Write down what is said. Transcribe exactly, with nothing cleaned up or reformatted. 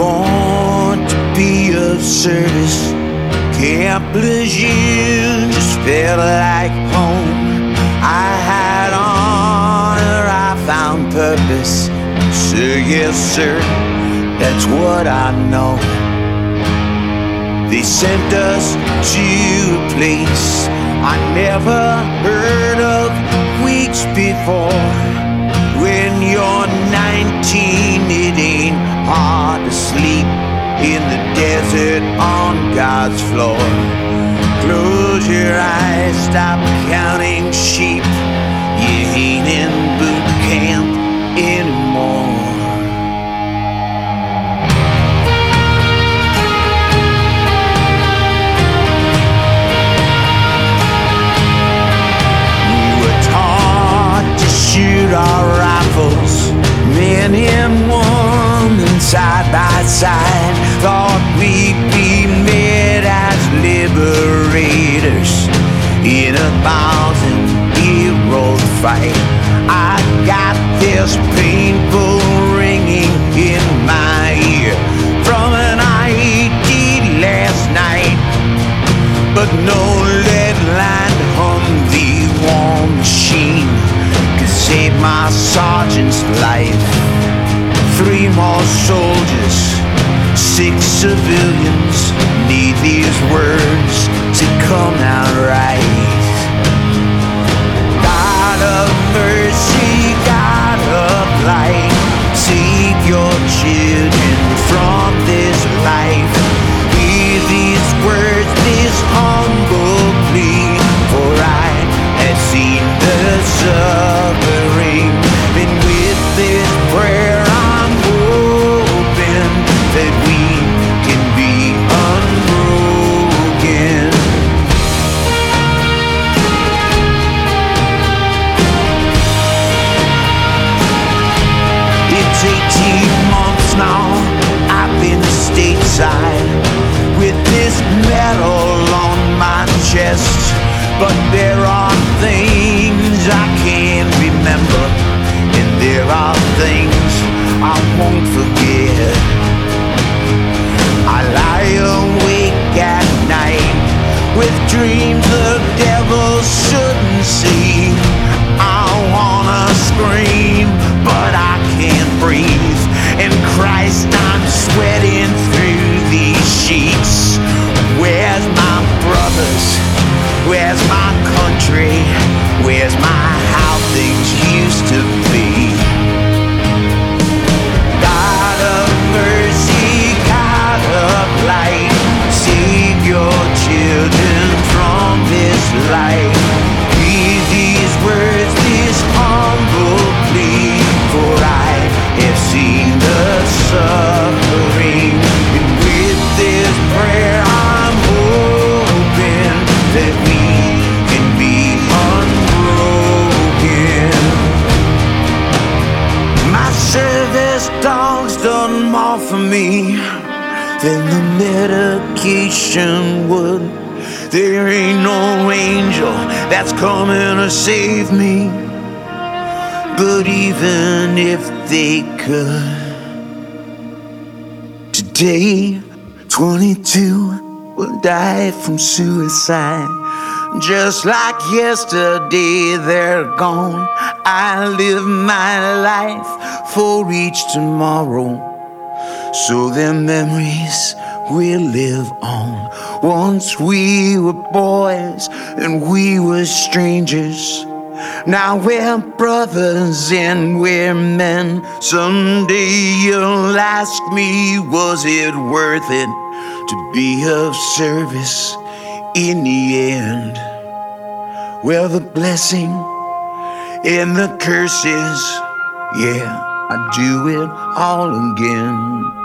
born to be of service. Camp Lejeune just felt like home. I had honor, I found purpose. Sir, yes sir, that's what I know. They sent us to a place I never heard of weeks before. When you're nineteen, it ain't hard to sleep in the desert on God's floor. Close your eyes, stop counting sheep. You ain't in boot camp anymore. We were taught to shoot our rifles, men and women side by side. Thought we'd be made as liberators in a thousand-year-old fight. I got this painful ringing in my ear from an I E D last night, but no lead line hum the war machine could save my sergeant's life. Three more soldiers, six civilians need these words to come out right. God of mercy, God of light, save your children from this life. Hear these words, this humble plea, for I have seen the suffering. And with this prayer I'm hoping that we can be unbroken. It's eighteen months now I've been stateside with this medal on my chest, but there are things I can't remember, and there are things I won't forget. I lie awake at night with dreams the devil shouldn't see. I wanna scream, but I can't breathe. And Christ, I'm sweating through these sheets. Where's my brothers? Where's my country? Where's my how things used to be? God of mercy, God of light, save your children from this life. Read these words, this humble plea, for I have seen the suffering. And with this prayer I'm hoping that we can be unbroken. My service dog's done more for me than the medication would. There ain't no angel that's coming to save me, but even if they could, today twenty-two will die from suicide. Just like yesterday, they're gone. I live my life for each tomorrow, so their memories will live on. Once we were boys and we were strangers. Now we're brothers and we're men. Someday you'll ask me, was it worth it to be of service in the end? Well, the blessing and the curses, yeah, I do it all again.